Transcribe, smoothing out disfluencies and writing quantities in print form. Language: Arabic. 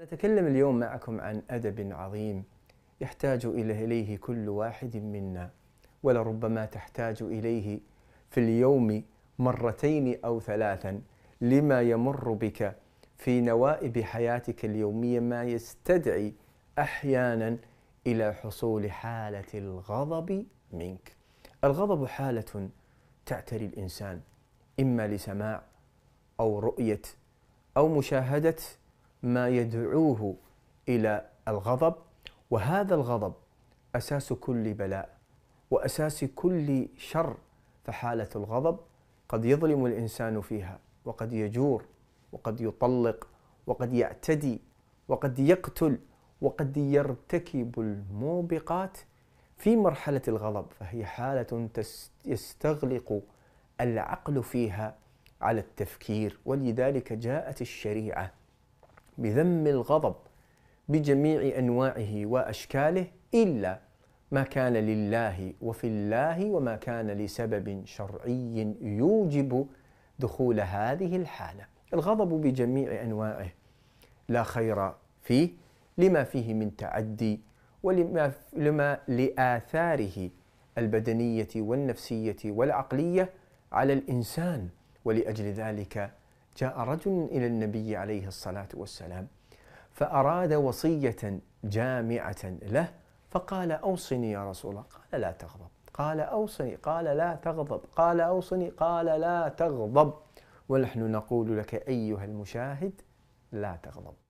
نتكلم اليوم معكم عن أدب عظيم يحتاج إليه كل واحد منا، ولربما تحتاج إليه في اليوم مرتين أو ثلاثا، لما يمر بك في نوائب حياتك اليومية ما يستدعي أحيانا إلى حصول حالة الغضب منك. الغضب حالة تعتري الإنسان، إما لسماع أو رؤية أو مشاهدة ما يدعوه إلى الغضب، وهذا الغضب أساس كل بلاء وأساس كل شر. فحالة الغضب قد يظلم الإنسان فيها، وقد يجور، وقد يطلق، وقد يعتدي، وقد يقتل، وقد يرتكب الموبقات في مرحلة الغضب. فهي حالة يستغلق العقل فيها على التفكير، ولذلك جاءت الشريعة بذم الغضب بجميع أنواعه وأشكاله، إلا ما كان لله وفي الله، وما كان لسبب شرعي يوجب دخول هذه الحالة. الغضب بجميع أنواعه لا خير فيه، لما فيه من تعدي، ولما لآثاره البدنية والنفسية والعقلية على الإنسان. ولأجل ذلك جاء رجل إلى النبي عليه الصلاة والسلام فأراد وصية جامعة له، فقال: أوصني يا رسول الله. قال: لا تغضب. قال: أوصني. قال: لا تغضب. قال: أوصني. قال: لا تغضب. ونحن نقول لك أيها المشاهد: لا تغضب.